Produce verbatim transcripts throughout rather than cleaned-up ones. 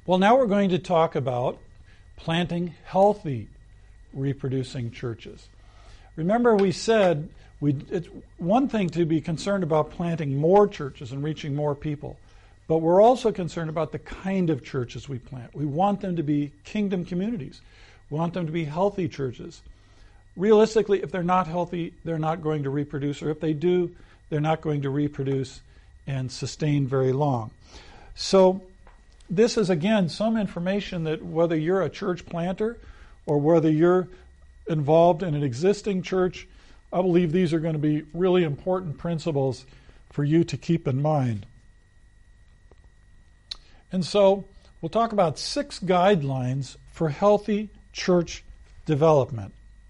Well, now we're going to talk about planting healthy, reproducing churches. Remember, we said we, it's one thing to be concerned about planting more churches and reaching more people, but we're also concerned about the kind of churches we plant. We want them to be kingdom communities. We want them to be healthy churches. Realistically, if they're not healthy, they're not going to reproduce, or if they do, they're not going to reproduce and sustain very long. So this is, again, some information that whether you're a church planter or whether you're involved in an existing church, I believe these are going to be really important principles for you to keep in mind. And so we'll talk about six guidelines for healthy church development.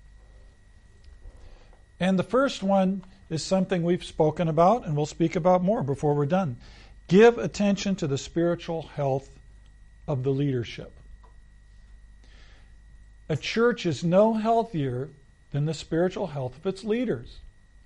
And the first one is something we've spoken about, and we'll speak about more before we're done. Give attention to the spiritual health of the leadership. A church is no healthier than the spiritual health of its leaders.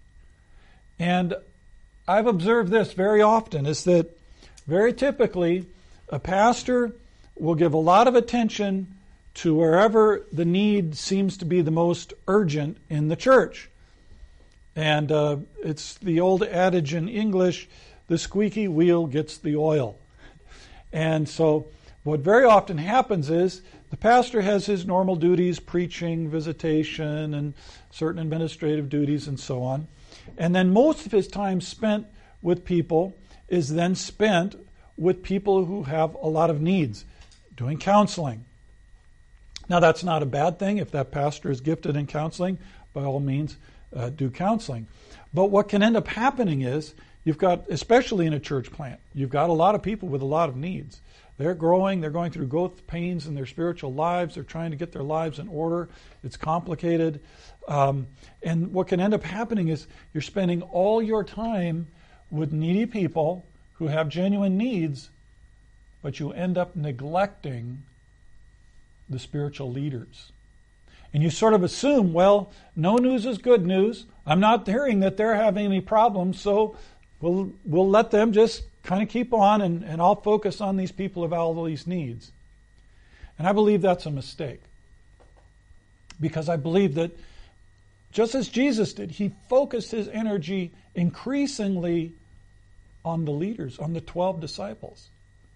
And I've observed this very often, is that very typically a pastor will give a lot of attention to wherever the need seems to be the most urgent in the church. And uh, it's the old adage in English, the squeaky wheel gets the oil. And so what very often happens is the pastor has his normal duties, preaching, visitation, and certain administrative duties and so on. And then most of his time spent with people is then spent with people who have a lot of needs, doing counseling. Now, that's not a bad thing. If that pastor is gifted in counseling, by all means, uh, do counseling. But what can end up happening is you've got, especially in a church plant, you've got a lot of people with a lot of needs. They're growing, they're going through growth pains in their spiritual lives, they're trying to get their lives in order. It's complicated. Um, and what can end up happening is you're spending all your time with needy people who have genuine needs, but you end up neglecting the spiritual leaders. And you sort of assume, well, no news is good news. I'm not hearing that they're having any problems, so we'll we'll let them just kind of keep on, and, and I'll focus on these people who have all these needs. And I believe that's a mistake. Because I believe that just as Jesus did, he focused his energy increasingly on the leaders, on the twelve disciples.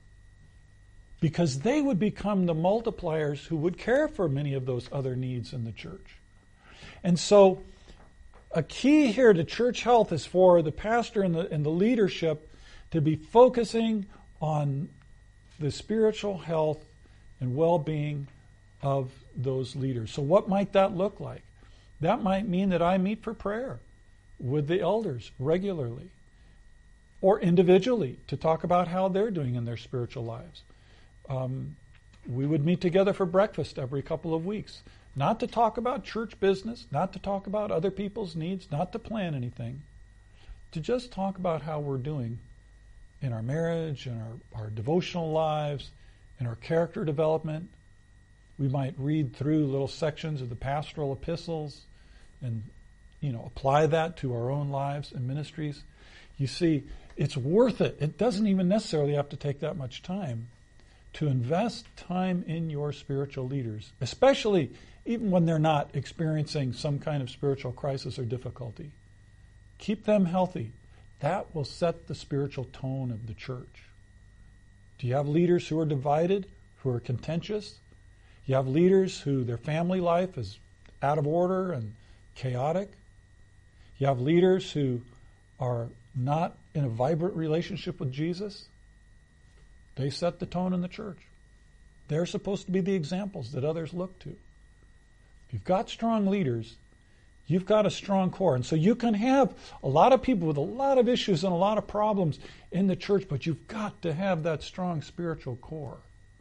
Because they would become the multipliers who would care for many of those other needs in the church. And so a key here to church health is for the pastor and the, and the leadership to be focusing on the spiritual health and well-being of those leaders. So what might that look like? That might mean that I meet for prayer with the elders regularly, or individually to talk about how they're doing in their spiritual lives. Um, we would meet together for breakfast every couple of weeks, not to talk about church business, not to talk about other people's needs, not to plan anything, to just talk about how we're doing in our marriage, in our, our devotional lives, in our character development. We might read through little sections of the pastoral epistles and, you know, apply that to our own lives and ministries. You see, it's worth it. It doesn't even necessarily have to take that much time to invest time in your spiritual leaders, especially even when they're not experiencing some kind of spiritual crisis or difficulty. Keep them healthy. That will set the spiritual tone of the church. Do you have leaders who are divided, who are contentious? You have leaders who their family life is out of order and chaotic. You have leaders who are not in a vibrant relationship with Jesus. They set the tone in the church. They're supposed to be the examples that others look to. If you've got strong leaders, you've got a strong core. And so you can have a lot of people with a lot of issues and a lot of problems in the church, but you've got to have that strong spiritual core.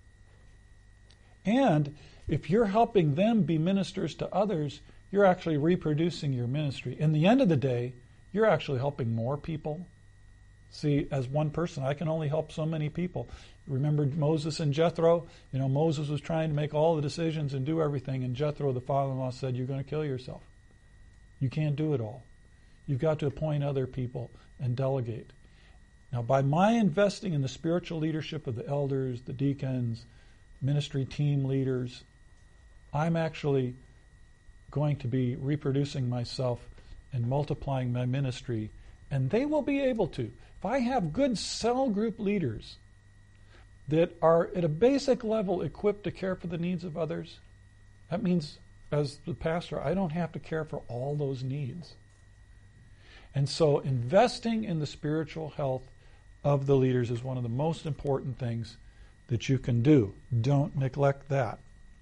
And if you're helping them be ministers to others, you're actually reproducing your ministry. In the end of the day, you're actually helping more people. See, as one person, I can only help so many people. Remember Moses and Jethro? You know, Moses was trying to make all the decisions and do everything, and Jethro, the father-in-law, said, you're going to kill yourself. You can't do it all. You've got to appoint other people and delegate. Now, by my investing in the spiritual leadership of the elders, the deacons, ministry team leaders, I'm actually going to be reproducing myself and multiplying my ministry, and they will be able to. If I have good cell group leaders that are at a basic level equipped to care for the needs of others, that means as the pastor, I don't have to care for all those needs. And so investing in the spiritual health of the leaders is one of the most important things that you can do. Don't neglect that.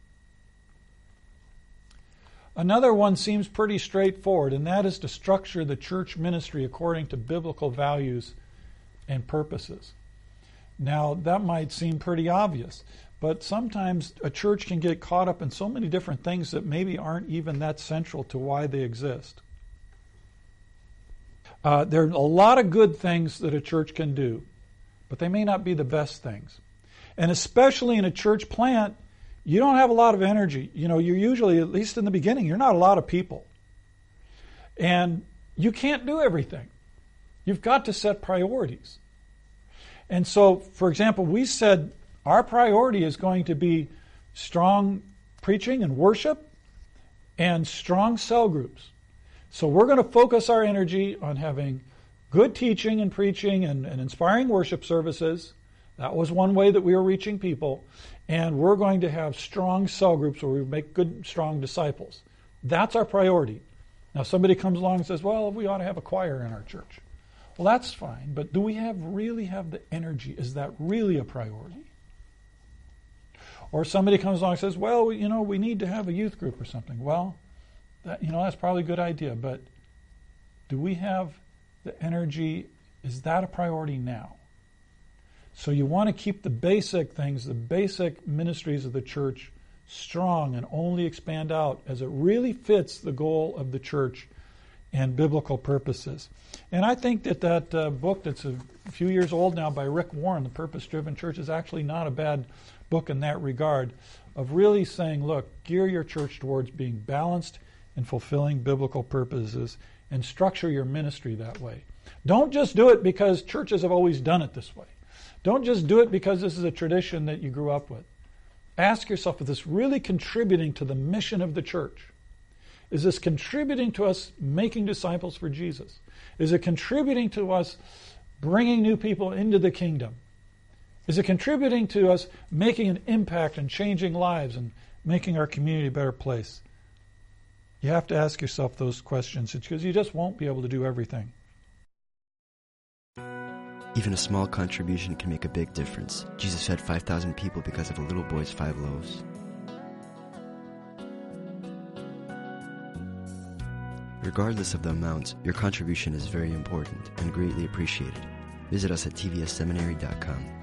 Another one seems pretty straightforward, and that is to structure the church ministry according to biblical values and purposes. Now, that might seem pretty obvious, but sometimes a church can get caught up in so many different things that maybe aren't even that central to why they exist. Uh, there are a lot of good things that a church can do, but they may not be the best things. And especially in a church plant, you don't have a lot of energy. You know, you're usually, at least in the beginning, you're not a lot of people. And you can't do everything. You've got to set priorities. And so, for example, we said our priority is going to be strong preaching and worship and strong cell groups. So we're going to focus our energy on having good teaching and preaching and, and inspiring worship services. That was one way that we were reaching people. And we're going to have strong cell groups where we make good, strong disciples. That's our priority. Now, somebody comes along and says, well, we ought to have a choir in our church. Well, that's fine, but do we have really have the energy? Is that really a priority? Or somebody comes along and says, well, you know, we need to have a youth group or something. Well, that, you know, that's probably a good idea, but do we have the energy? Is that a priority now? So you want to keep the basic things, the basic ministries of the church strong and only expand out as it really fits the goal of the church and biblical purposes. And I think that that uh, book that's a few years old now by Rick Warren, The Purpose-Driven Church, is actually not a bad book in that regard of really saying, look, gear your church towards being balanced and fulfilling biblical purposes and structure your ministry that way. Don't just do it because churches have always done it this way. Don't just do it because this is a tradition that you grew up with. Ask yourself, is this really contributing to the mission of the church? Is this contributing to us making disciples for Jesus? Is it contributing to us bringing new people into the kingdom? Is it contributing to us making an impact and changing lives and making our community a better place? You have to ask yourself those questions because you just won't be able to do everything. Even a small contribution can make a big difference. Jesus fed five thousand people because of a little boy's five loaves. Regardless of the amount, your contribution is very important and greatly appreciated. Visit us at t v s seminary dot com.